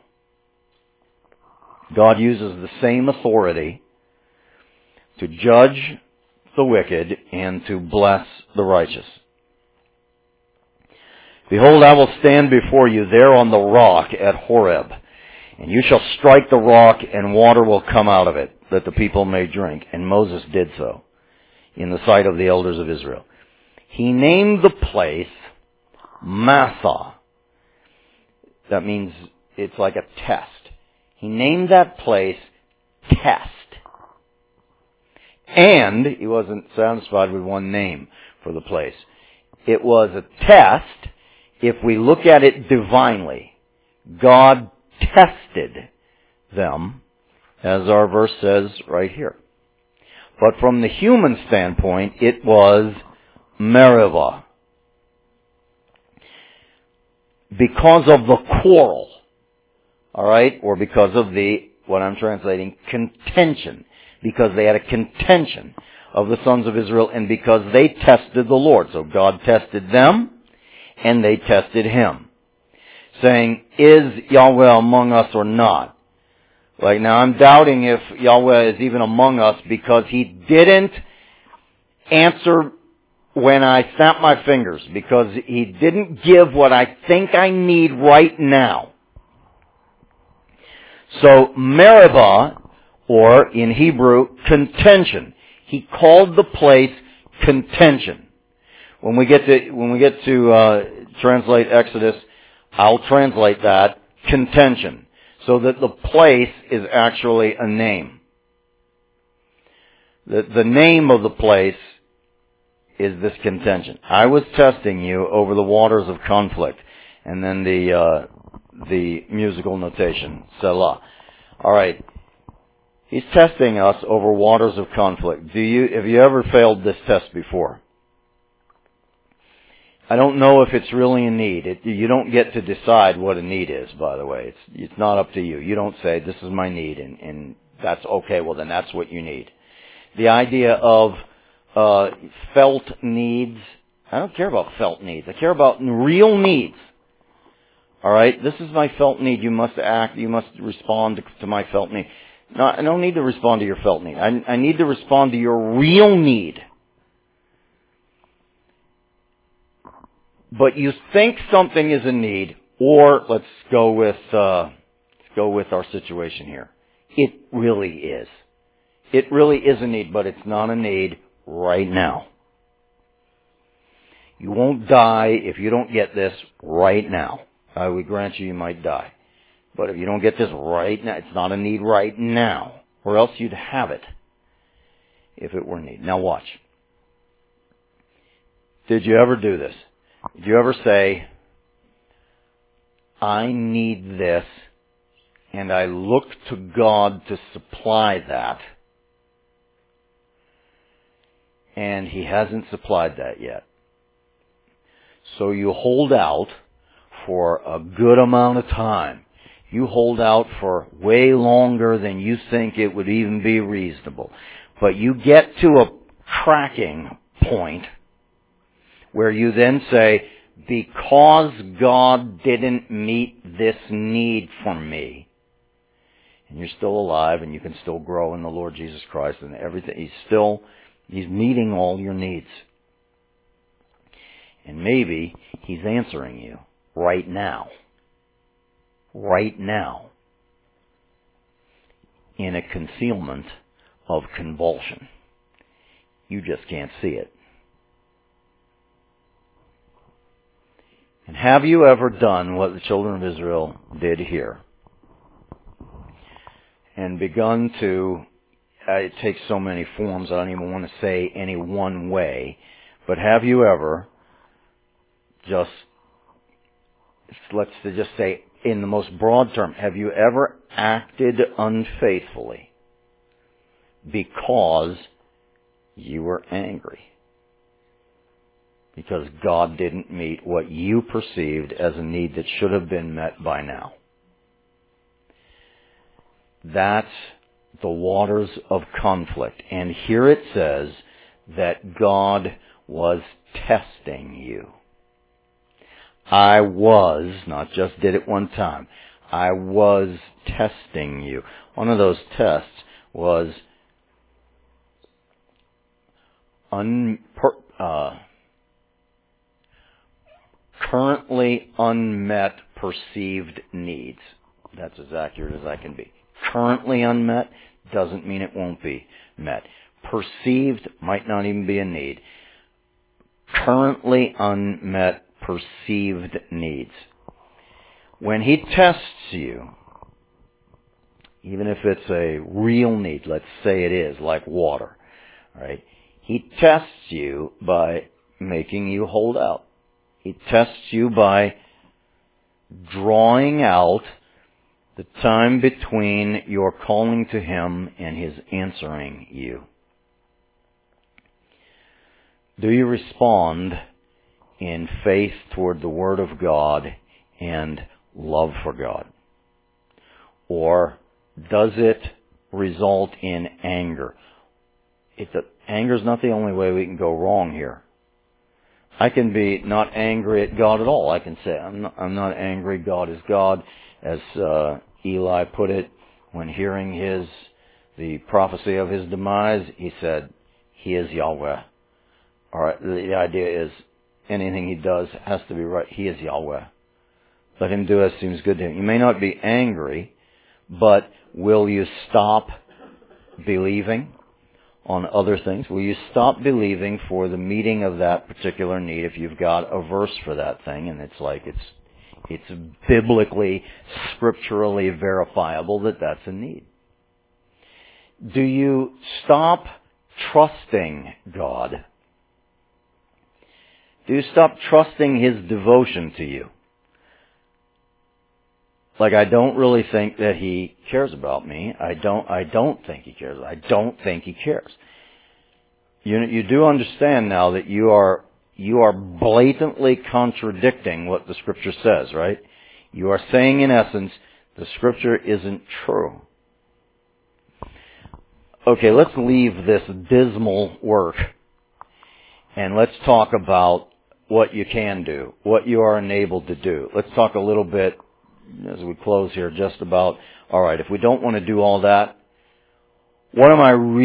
A: God uses the same authority to judge the wicked and to bless the righteous. Behold, I will stand before you there on the rock at Horeb, and you shall strike the rock, and water will come out of it, that the people may drink. And Moses did so in the sight of the elders of Israel. He named the place Massah. That means it's like a test. He named that place Test. And he wasn't satisfied with one name for the place. It was a test if we look at it divinely. God tested them, as our verse says right here. But from the human standpoint, it was Meribah. Because of the quarrel, alright, or because of the, what I'm translating, contention. Because they had a contention of the sons of Israel, and because they tested the Lord. So God tested them, and they tested him, saying, is Yahweh among us or not? Like, now I'm doubting if Yahweh is even among us, because he didn't answer when I snapped my fingers, because he didn't give what I think I need right now. So Meribah, or in Hebrew, contention. He called the place contention. When we get to translate Exodus, I'll translate that contention, so that the place is actually a name. The name of the place is this contention. I was testing you over the waters of conflict, and then the musical notation, Selah. All right. He's testing us over waters of conflict. Have you ever failed this test before? I don't know if it's really a need. You don't get to decide what a need is, by the way. It's not up to you. You don't say, this is my need, and that's okay, well then that's what you need. The idea of felt needs, I don't care about felt needs. I care about real needs. Alright, this is my felt need. You must respond to my felt need. No, I don't need to respond to your felt need. I need to respond to your real need. But you think something is a need, or let's go with our situation here. It really is. It really is a need, but it's not a need right now. You won't die if you don't get this right now. I would grant you might die. But if you don't get this right now, it's not a need right now. Or else you'd have it if it were a need. Now watch. Did you ever do this? Did you ever say, I need this, and I look to God to supply that, and he hasn't supplied that yet? So you hold out for a good amount of time. You hold out for way longer than you think it would even be reasonable. But you get to a cracking point where you then say, because God didn't meet this need for me, and you're still alive and you can still grow in the Lord Jesus Christ and everything, He's meeting all your needs. And maybe He's answering you right now. Right now. In a concealment of convulsion. You just can't see it. And have you ever done what the children of Israel did here? And begun to, it takes so many forms, I don't even want to say any one way, but have you ever let's just say in the most broad term, have you ever acted unfaithfully because you were angry? Because God didn't meet what you perceived as a need that should have been met by now. That's the waters of conflict. And here it says that God was testing you. I was, not just did it one time, I was testing you. One of those tests was currently unmet perceived needs. That's as accurate as I can be. Currently unmet doesn't mean it won't be met. Perceived might not even be a need. Currently unmet perceived needs. When He tests you, even if it's a real need, let's say it is, like water, right? He tests you by making you hold out. He tests you by drawing out the time between your calling to Him and His answering you. Do you respond in faith toward the Word of God and love for God? Or does it result in anger? Anger is not the only way we can go wrong here. I can be not angry at God at all. I can say, I'm not angry, God is God. As Eli put it, when hearing the prophecy of his demise, he said, He is Yahweh. All right, the idea is anything He does has to be right. He is Yahweh. Let Him do as seems good to Him. You may not be angry, but will you stop believing on other things? Will you stop believing for the meeting of that particular need if you've got a verse for that thing and it's like it's biblically, scripturally verifiable that that's a need? Do you stop trusting God? Do you stop trusting His devotion to you? Like, I don't really think that He cares about me. I don't think He cares. I don't think He cares. You do understand now that you are blatantly contradicting what the Scripture says, right? You are saying, in essence, the Scripture isn't true. Okay, let's leave this dismal work and let's talk about what you can do, what you are enabled to do. Let's talk a little bit, as we close here, just about, all right, if we don't want to do all that, what's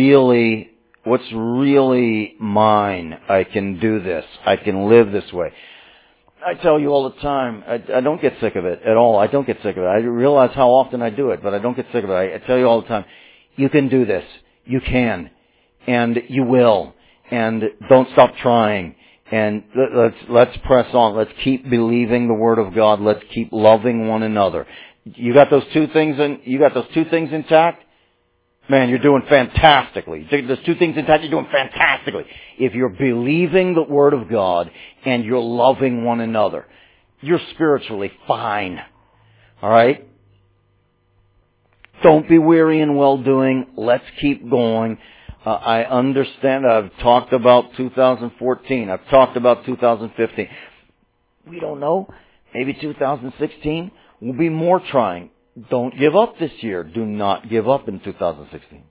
A: really mine? I can do this. I can live this way. I tell you all the time, I don't get sick of it at all. I don't get sick of it. I realize how often I do it, but I don't get sick of it. I tell you all the time, you can do this. You can. And you will. And don't stop trying. And let's press on. Let's keep believing the Word of God. Let's keep loving one another. You got those two things intact? Man, you're doing fantastically. Those two things intact, you're doing fantastically. If you're believing the Word of God and you're loving one another, you're spiritually fine. All right? Don't be weary in well-doing. Let's keep going. I understand. I've talked about 2014. I've talked about 2015. We don't know. Maybe 2016 will be more trying. Don't give up this year. Do not give up in 2016.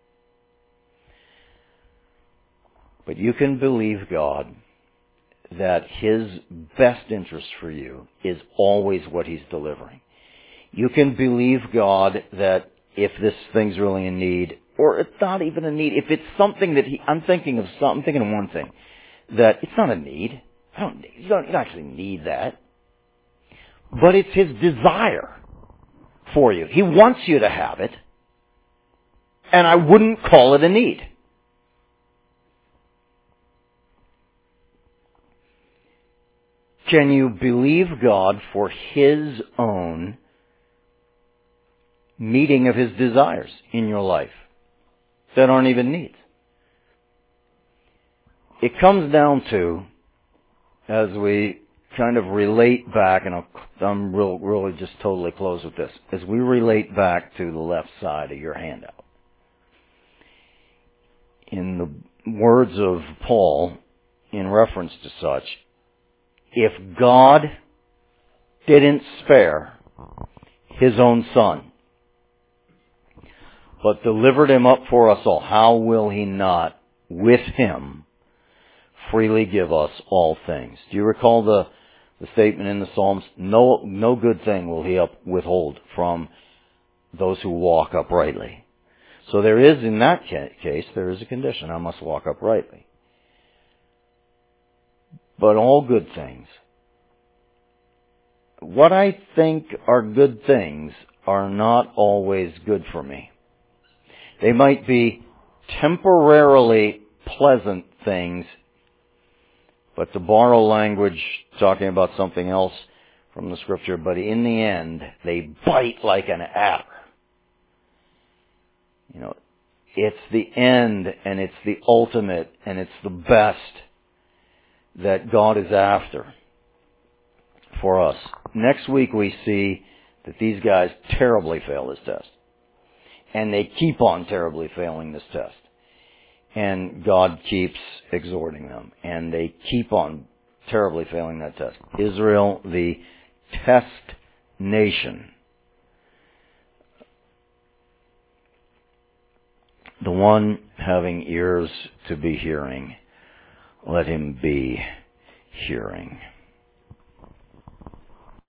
A: But you can believe God that His best interest for you is always what He's delivering. You can believe God that if this thing's really in need, or it's not even a need, if it's something that I'm thinking of one thing, that it's not a need. You don't actually need that. But it's His desire for you. He wants you to have it. And I wouldn't call it a need. Can you believe God for His own meeting of His desires in your life that aren't even needs? It comes down to, as we kind of relate back, and I'm really just totally close with this, as we relate back to the left side of your handout. In the words of Paul, in reference to such, if God didn't spare His own Son, but delivered him up for us all, how will he not with him freely give us all things? Do you recall the statement in the Psalms? No good thing will he withhold from those who walk uprightly. So there is, in that case, there is a condition. I must walk uprightly. But all good things. What I think are good things are not always good for me. They might be temporarily pleasant things, but to borrow language, talking about something else from the Scripture, but in the end, they bite like an adder. You know, it's the end, and it's the ultimate, and it's the best that God is after for us. Next week we see that these guys terribly fail this test. And they keep on terribly failing this test. And God keeps exhorting them. And they keep on terribly failing that test. Israel, the test nation. The one having ears to be hearing, let him be hearing.